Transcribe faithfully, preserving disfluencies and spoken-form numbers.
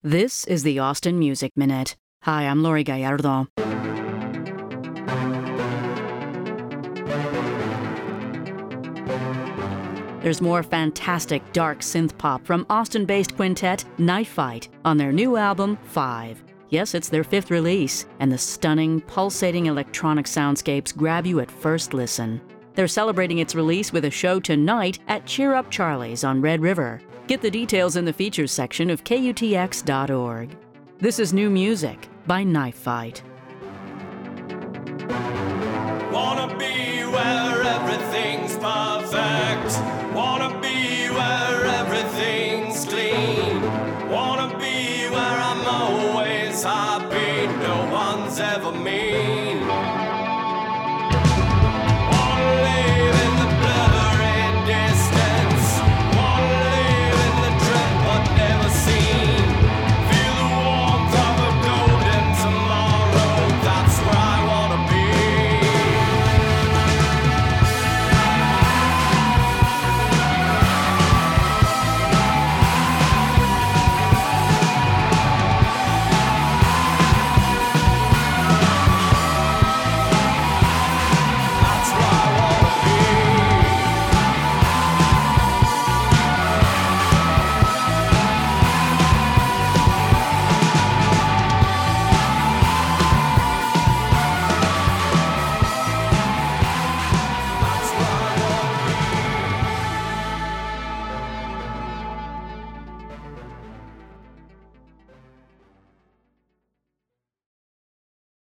This is the Austin Music Minute. Hi, I'm Lori Gallardo. There's more fantastic dark synth pop from Austin-based quintet Knife Fight on their new album, Five. Yes, it's their fifth release, and the stunning, pulsating electronic soundscapes grab you at first listen. They're celebrating its release with a show tonight at Cheer Up Charlie's on Red River. Get the details in the features section of K U T X dot org. This is new music by Knife Fight. Wanna be where everything's perfect. Wanna be where everything's clean. Wanna be where I'm always happy, no one's ever mean.